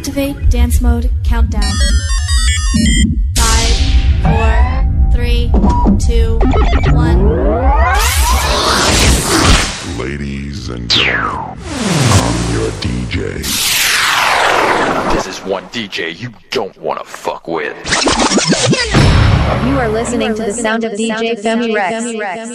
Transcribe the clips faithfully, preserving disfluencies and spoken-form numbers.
Activate dance mode countdown. Five, four, three, two, one. Ladies and gentlemen, I'm your D J. This is one D J you don't want to fuck with. You are listening to the sound of D J Femi Rex.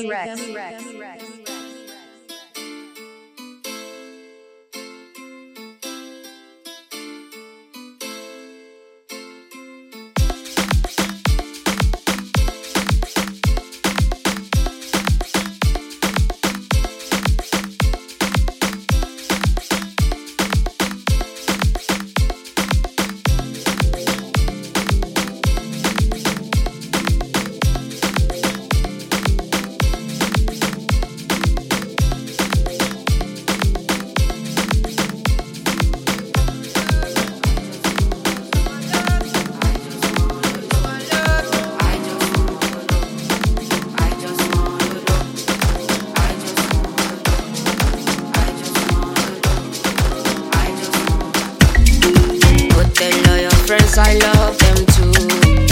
I love them too.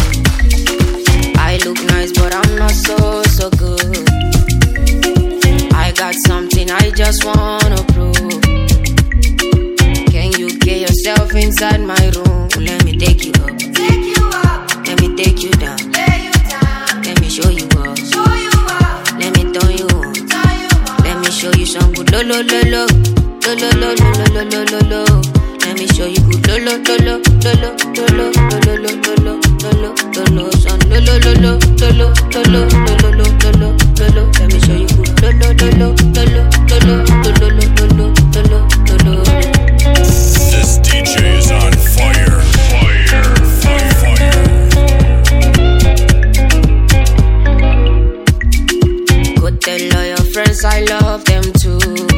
I look nice, but I'm not so, so good. I got something I just wanna prove. Can you get yourself inside my room? Let me take you up. Take you up. Let me take you down. Lay you down. Let me show you up. Show you up. Let me turn you on. Turn you on. Let me show you some good lo lo lo lo. Lo lo lo lo lo lo lo lo lo. Let me show you good lo lo lo lo lo lo lo lo lo lo lo lo lo lo son lo lo lo lo lo lo lo lo lo lo lo lo. Let me show you good lo lo lo lo lo lo lo lo lo lo lo. This D J is on fire, fire, fire, fire. Go tell all your friends I love them too.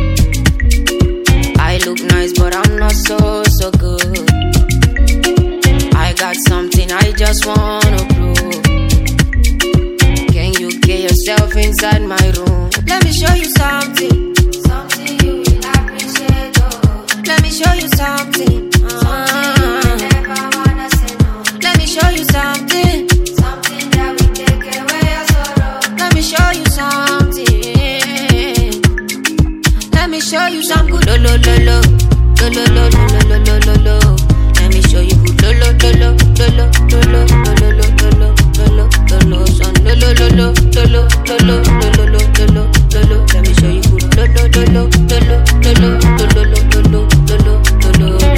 I look nice, but I'm not so, so good. I got something I just wanna prove. Can you get yourself inside my room? Let me show you something. Something you will appreciate, oh. Let me show you something. Uh, something you will never wanna say no. Let me show you something. Something that will take away your sorrow. Let me show you something. Let me show you some good lo lo lo lo lo lo lo lo lo lo lo. Let me show you good lo lo lo lo lo lo lo lo lo lo lo lo lo son lo lo lo lo lo lo lo lo lo lo lo. Let me show you good lo lo lo lo lo lo lo lo lo lo lo lo.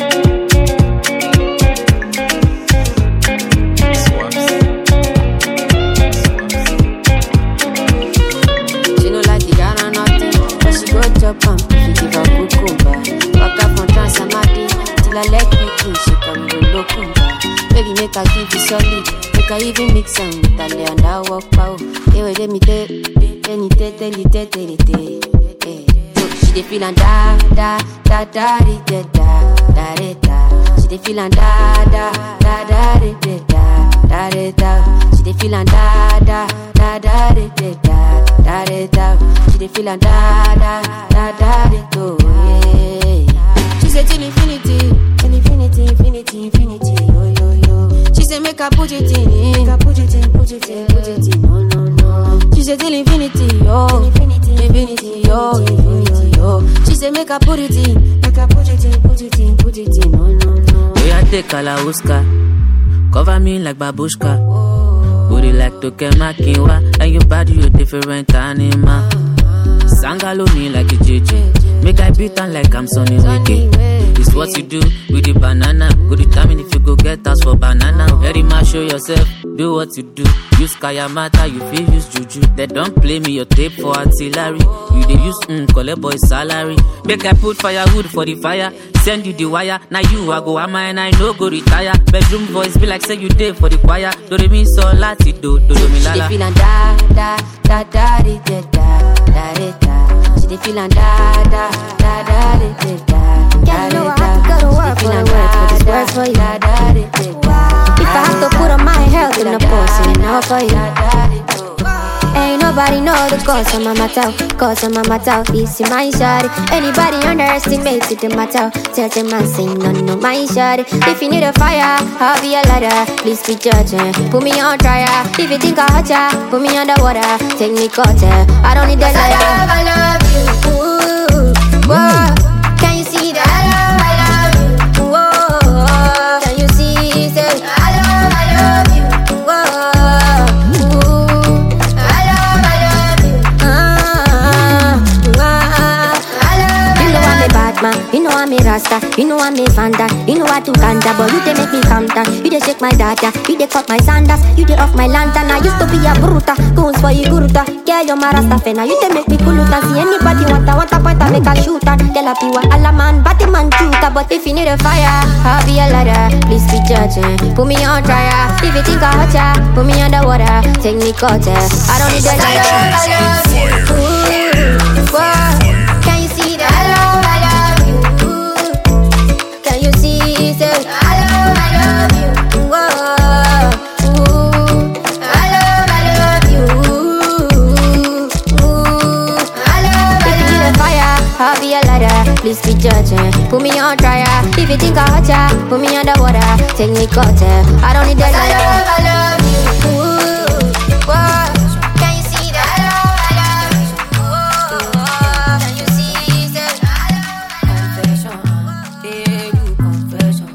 She no like the Ghana nothing, but she go chop am. She give her cucumber. Walk up on Transamadi till I leg begin. She come go locumba. Baby make her give you solid. Make her even mix am with a lay and I walk pow. Hey wait let me take, let me take, let me take, let me take. She dey feel and da da da da da da da da da. She dey feel and da da da da da da da da. She dey feel and da da da da da da da da. She dey feel and da da da da da da. She say till infinity, till infinity, infinity, infinity. Yo yo yo. She say make her put it in, make her put it in, put it in, put it in. No no no. She say till infinity, yo, infinity, infinity, yo, infinity, yo. She say make her put it in, make her put it in, put it in, put it in. No no no. We a take Kalauska, cover me like babushka. Booty like Tokemakiwa, and your body you different animal. Sangalo me like a J J. Make I beat on like I'm Sonny Wiki. It's what you do with the banana. Go determine if you go get us for banana. Very much show yourself, do what you do. Use Kayamata, you feel use Juju. They don't play me your tape for artillery. You they use mm, collect boy salary. Make I put firewood for the fire. Send you the wire. Now you I go ama and I no go retire. Bedroom voice be like say you day for the choir. Do re mi so lati do do do mi la la. She dey feelin' da da da da da da da da. She dey feelin' da da da da da da da. Yeah, you know I have to go to work for the work, but this works for you. If I have to put on my health in the post, and now for you. Ain't nobody know the cause I'm a matter, cause I'm a matter. This is my shawty. Anybody underestimates it, the matter. Tell them man say no, no, my shawty. If you need a fire, I'll be a ladder. Please be judging, put me on trial. If you think I hurt ya, put me underwater. Take me cutter, I don't need that liar. I love, I love you. Ooh, whoa. Can you see that? I love, I love you. Whoa. Can you see? Say I love, I love you. Whoa. Ooh. I love, I love you. Ah, ah, I love, you know I'm a bad man. You know I'm a rasta. You know I'm a fanda. You know I do ganja, but you they make me calm down. You they shake my data. You they cut my sandals. You they off my lantern. I used to be a bruta. Goons for you guruta. Yeah, you're my rasta fena. You they make me kuluta. See anybody want a want a point, I make a shooter. Tell a piwa alla man, batty man shooter. But if you need a fire, I'll be a ladder. Please be judging, put me on trial. If you think I hurt ya, put me underwater. Take me cutter, I don't need a ladder. I love you. Ooh, whoa. Can you see that? I love, I love you. Ooh. Can you see? Say I love, I love you. Whoa. Ooh. I love, I love you. Ooh. I love, if you need a fire, I'll be a ladder. Please be judging, put me on trial. If you think I hurt ya, put me underwater. Take me cutter, I don't need that ladder. I love, I love you. Ooh. Whoa. Can you see that? I love, I love you. Whoa. Can you see? Say I love, Confession, baby, confession.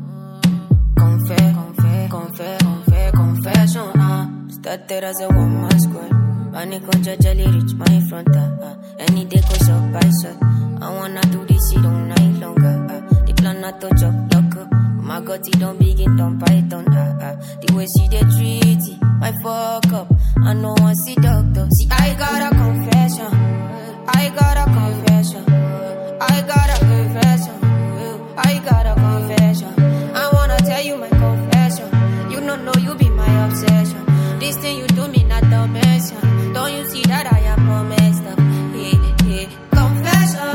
Confess, confess, confess, confess, confession. Uh. Started as a one-man squad. Money contra jelly rich, money front. Uh. Any day go shop by shot. I wanna do this shit all night longer. Uh. The plan not to chop lock up. My God, it don't begin, don't python. Uh. Uh. The way she dey treat it, my fuck up. I know I see doctor. See, I got a confession. I got a confession. I got a confession. I got a confession. I wanna tell you my confession. You don't know you be my obsession. This thing you do me not the mention. Don't you see that I am all messed up? Yeah, yeah. Confession,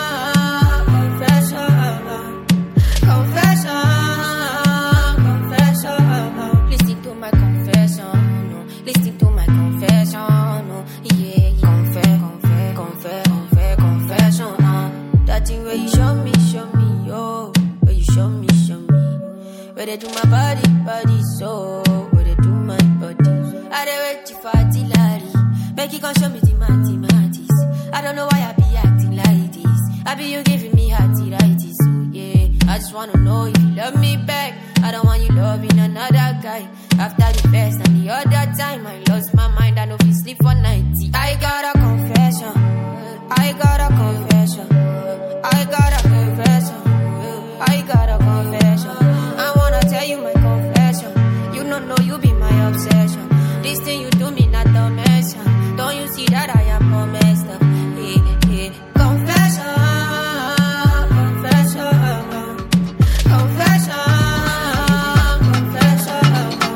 confession, confession, confession. Listen to my confession, no. Listen to my confession, no. Yeah, confess, confess, confess, confess, confession. Uh. That thing where you show me, show me, yo. Where you show me, show me. Where they do my body, body, so. Where they do my body. I dey wait you for artillery. Make you come show me the mathematics. I don't know why I be acting like this. I be you giving me arthritis, so yeah. I just wanna know if you love me back. I don't want you loving another guy. After the first and the other time, I lost my mind. I know if you sleep for ninety. I got a confession. I got a confession. I got a confession. I got a confession. I wanna tell you my confession. You don't know you be my obsession. This thing you do me not the mention. Don't you see that I am all messed up? Yeah, yeah. Confession, confession, confession, confession.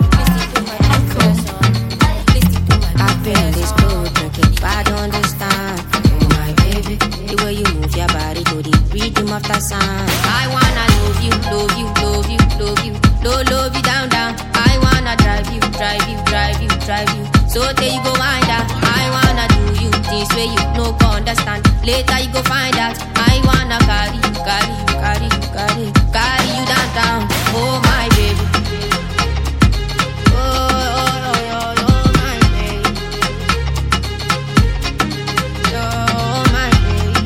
Listen to my confession. Listen to my confession. I feel this good, drinking, I don't understand. Oh my baby, the way you move your body to the rhythm of the sound. I wanna love you, love you, love you, love you, love, love you down, down. I wanna drive you, drive you, drive you, drive you. So there you go find out. I wanna do you this way you no go understand. Later you go find out. I wanna carry you, carry you, carry you, carry you, carry you down, down. Oh my baby. Oh, oh, oh, oh, oh my baby. Oh my baby.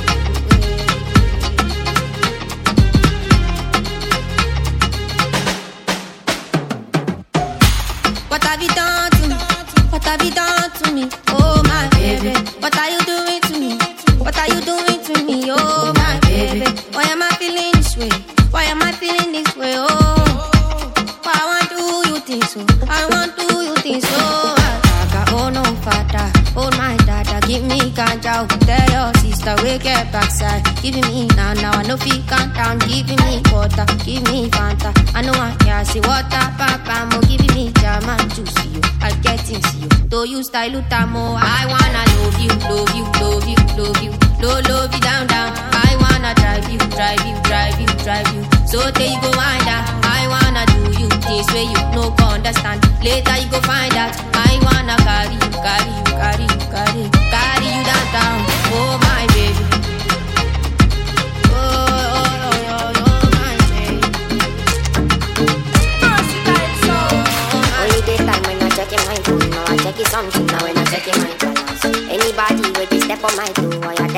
What have you done to me? What have you done to me? Oh my baby. What are you doing to me? What are you doing to me? Oh my baby. Why am I feeling this way? Why am I feeling this way? Oh, why I want to you think so? I want to you think so? Oh no, father, oh my dada, give me ganja. Tell your sister we get backside. Giving me now, now I know fi calm down. Giving me water, give me Fanta. I know I can't see water, papa mo giving me jam and juice you. I get into you, though you style utamo. I wanna love you, love you, love you, love you, love, love you down, down. I wanna drive you, drive you, drive you, drive you. So there you go find out. I wanna do you this way you no go understand. Later you go find out. I wanna carry you, carry you, carry you, carry you.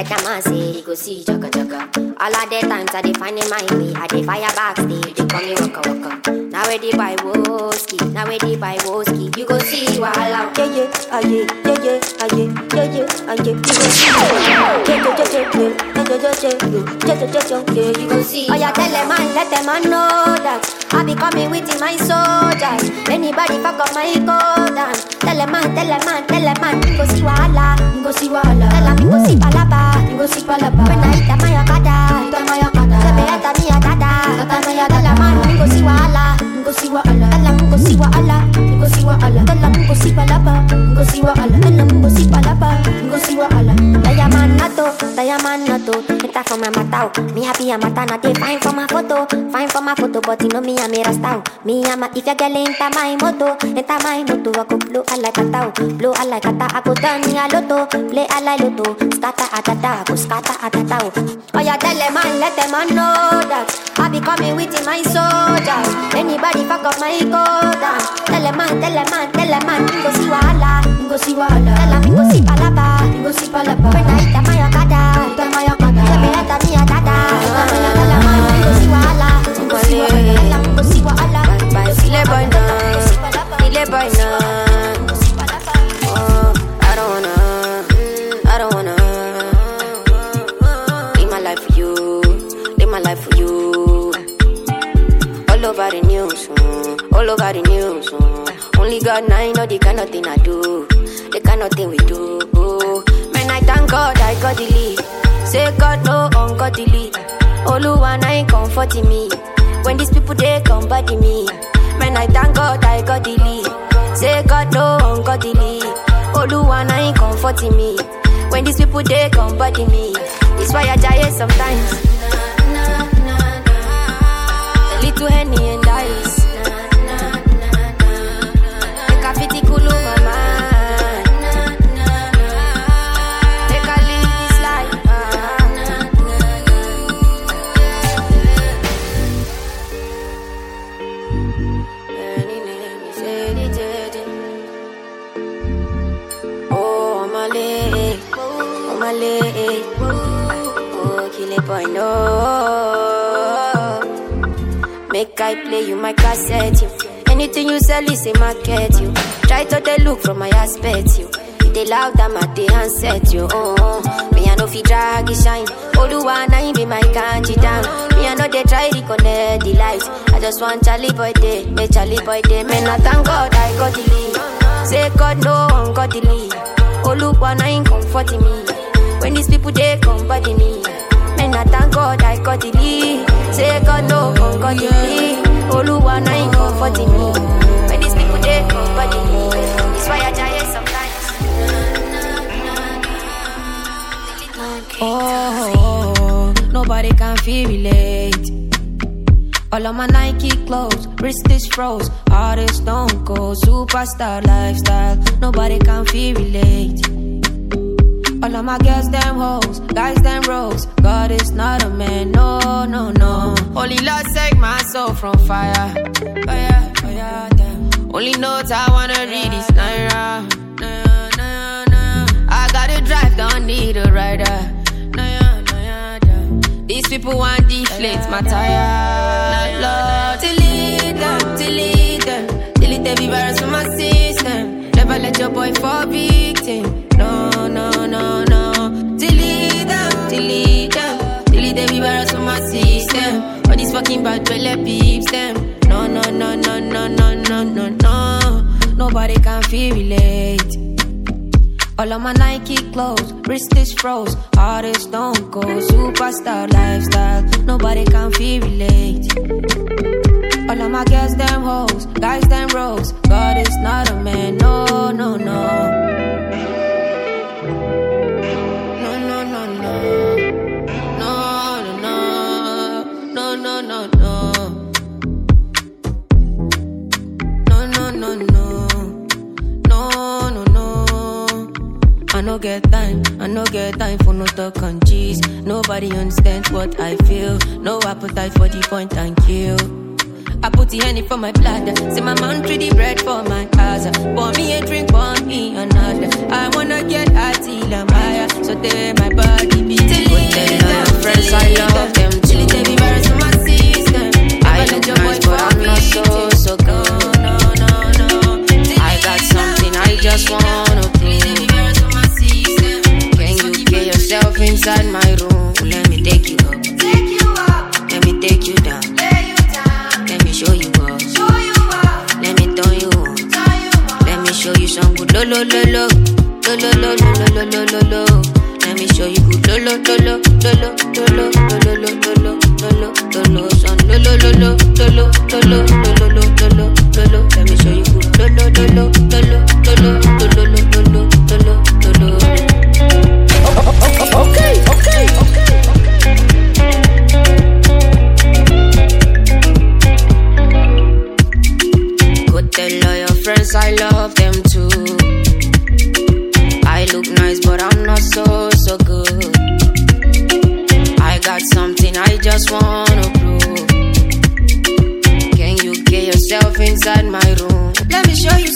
let them man say, you go see chaka chaka. All of the times I dey find in my way, I dey fire backstage, they call me waka waka. Now where they buy woski, now where they buy woski, you go see wahala. Yeah yeah, ah yeah, yeah yeah, ah yeah, yeah yeah, ah yeah, you go see wahala. Yeah yeah yeah yeah, yeah yeah yeah, yeah yeah yeah, you go see. Oh yeah, tell them man, let them man know that I be coming with my soldiers. Anybody fuck up my code and tell them man, tell them man, tell them man, you go see wahala, you go see wahala. Tell them you go see palaba, you go see palaba. When I hit my akada, hit my akada, say me hit me akada, hit me akada. Tell them man, you go see wahala, you go see wahala. Tell them you go see wahala, you go see wahala. Tell them you go see palaba, you go see wahala. Tell them you go see palaba, you go see wahala. Diamond nato, diamond nato, ita for my matao. Me happy I'm a tana, they fine for my photo, fine for my photo, but you know me I'm a rastao. Me I'm a if you get into my moto, into my moto, I go blow I like a tao, blow I like a ta, I go turn me a lotto, play I like lotto, scatter at a ta, go scatter at a tao. Oh yeah, tell them man, let them man know that I be coming with my soldiers. Anybody fuck up my code, tell them man, tell them man, tell them man, you go see wahala, you go see wahala. Tell them you go see palaba, you go see palaba. When I hit my akada, hit my akada, say me hit me a dada, hit me a dada man, you go see wahala, you go see wahala. Tell them you go see wahala. Bye, feel boy now, feel boy now. Oh, I don't wanna, I don't wanna live my life for you, live my life for you. All over the news, mm, all over the news. Mm. Only God and I know the kind of thing I do, the kind of thing we do. Man, I thank God I got the lead. Say God no ungodly. Oluwa na ain't comforting me. When these people they come body me. Man, I thank God I got the lead. Say God no ungodly. Oluwa na ain't comforting me. When these people they come body me. It's why I die sometimes. A little Henny and ice. Make a fitty cool my mind. Make a live this life. Oh, my leg, oh, my leg. Oh, kill it, boy, no. Make I play you my cassette, you. Anything you sell is a market, you. Try to they look from my aspect, you. You they loud them at the handset, you. Oh, oh. Me I know fi drag it shine. Oluwa na be my kanji down. Me I know they try to connect the lights. I just want Charlie boy day, me Charlie boy day. Man, I thank God I got the lead. Say God no ungodly. Oluwa na ain't comforting me. When these people they come body me. Man, I thank God I got the lead. Say God no ungodly. Oluwa na ain't comforting me. When these people they come body me. It's why I die sometimes. Oh, nobody can feel relate. All of my Nike clothes, wrist is froze, heart is stone cold, superstar lifestyle. Nobody can feel relate. All of my girls, them hoes, guys, them rose. God is not a man, no, no, no. Only Lord save my soul from fire. Fire, fire, damn. Only notes I wanna read is Naira. Naira, Naira, Naira. I gotta drive, don't need a rider. Naira, Naira, damn. These people want deflate my tire. Lord, delete them, delete them. Delete every virus from my system. Never let your boy fall victim. No, no, no, no. Delete them, delete them. Delete every virus from my system. All these fucking bad belly peeps them. No, no, no, no, no, no, no, no, no. Nobody can feel relate. All of my Nike clothes, wrist is froze, heart is stone cold, superstar lifestyle. Nobody can feel relate. All of my girls, them hoes, guys, them rose. God is not a man, no, no, no. I no get time, I no get time for no talk and cheese. Nobody understands what I feel. No appetite for the point and kill. I put the honey for my bladder. Say my man treat the bread for my house. Pour me a drink, pour me another. I wanna get high till I'm higher. So there my body be till it. My friends, I love them too. Till it every virus in my system. I look nice, but I'm not so, so good. No, no, no, no. I got something I just wanna prove. Can you get yourself inside my room? Let me take you up. Take you up. Let me take you down. Lay you down. Let me show you up. Show you up. Let me turn you on. Turn you up. Let me show you some good lo lo lo lo lo lo lo lo lo lo lo lo. Let me show you good lo lo lo lo lo lo lo lo lo lo lo lo lo lo son lo lo lo lo lo lo lo lo lo lo lo lo lo. Let me show you good lo lo lo lo lo lo lo lo lo lo lo lo lo lo. Okay, okay, okay. Go tell all your friends I love them too. I look nice, but I'm not so, so good. I got something I just wanna prove. Can you get yourself inside my room? Let me show you